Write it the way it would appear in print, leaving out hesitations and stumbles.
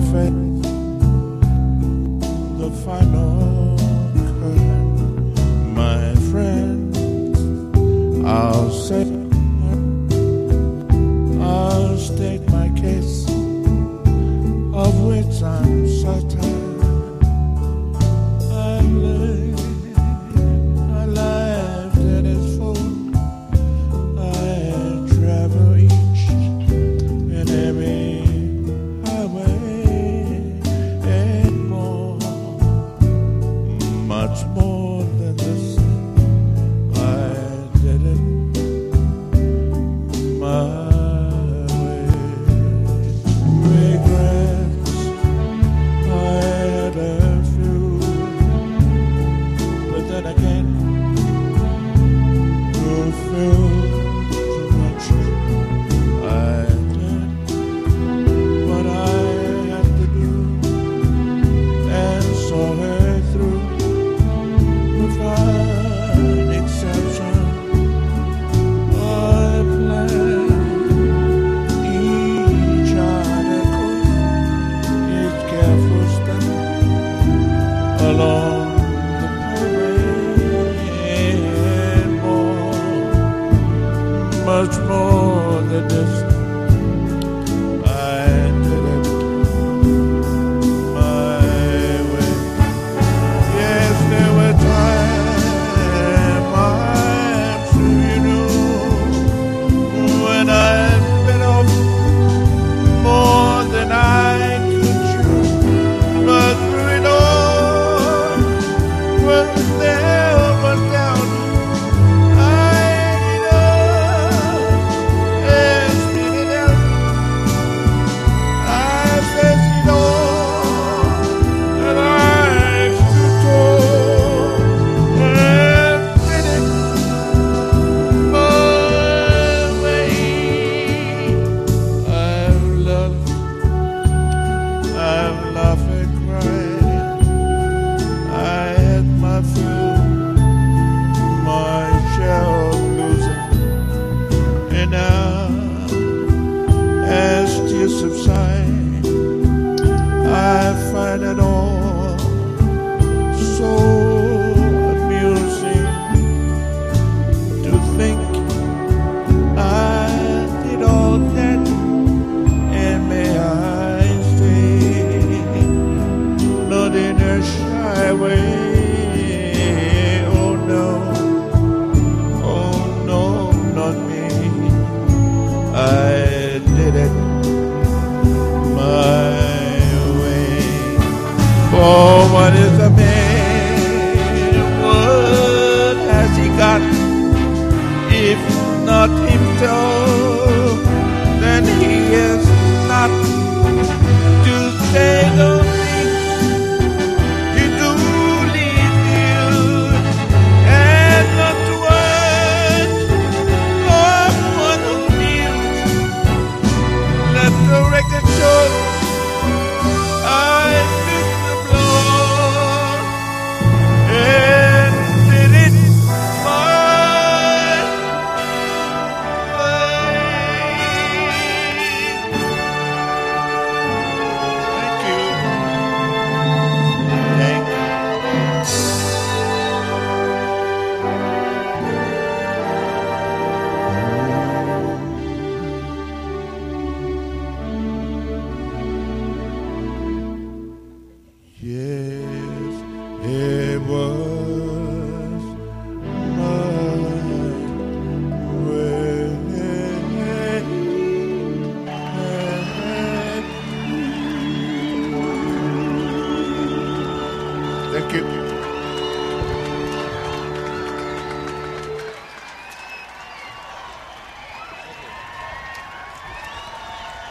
face the final curtain, my friend. I'll state my case, of which I'm certain. I've lived my life that is full. I travel each and every highway and more, much more than this. I did it my way. Regrets, I had a few, but then again, to feel too much. I did what I had to do and saw her through without exception. I planned each other course, each careful step along the highway, and more, much more than this. I did it my way. Yes, there were times, I'm sure you know, when I bit off more than I could chew. But through it all, when there was doubt, I know and spit it out. I faced it all, and I stood tall and did it my way. I've loved, I've laughed and cried. I had my fill, my share of losing, and now, as tears subside, I find it all so amusing to think I did all that, and may I stay not in a shy way. Oh no, not me. I did it my way. For what is a man? What has he got? If not himself, then he is not to say the things he truly feels, and not to words of one who kneels. Let the record show I took the blow and did it my way. Thank you. Thank you. Yes, it was my way. Thank you.